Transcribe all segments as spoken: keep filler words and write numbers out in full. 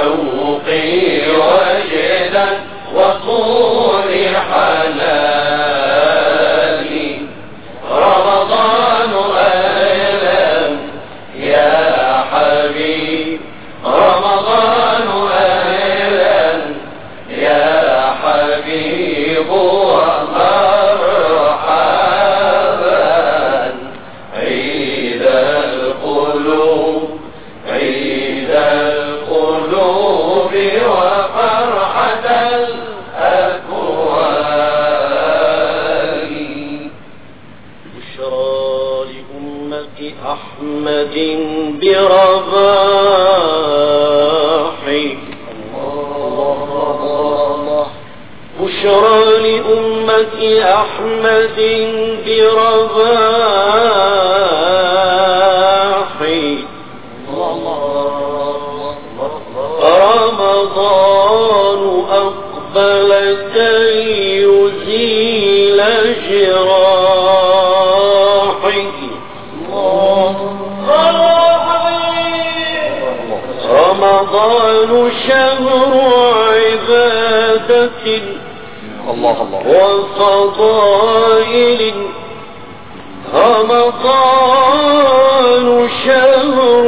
شوقي وجدا وطول حناني رمضان أهلا يا حبيب رمضان أهلا يا حبيب ومرحبا عيد القلوب عيد القلوب وفرحة الأكوان بشرى لأمة أحمد برباحي بشرى لأمة أحمد برباحي رمضان أقبل كي يزيل جراحي رمضان شهر عبادة الله الله وفضائل رمضان شهر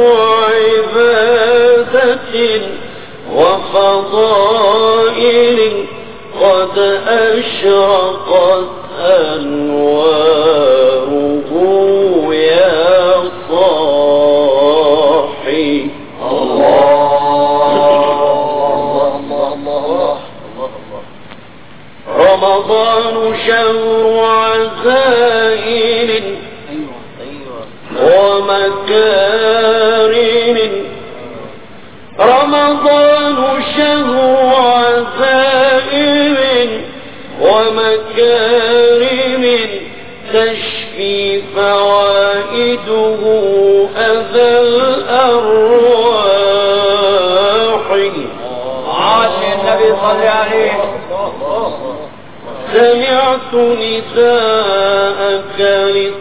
عبادة وفضائل قد أشرقت أنواره يا صاحي رمضان شهر عزائل ومكارم رمضان شهر عزائل ومكارم تشفي فوائده أذى الأرواح عاش النبي صلى عليه سمعت نداءك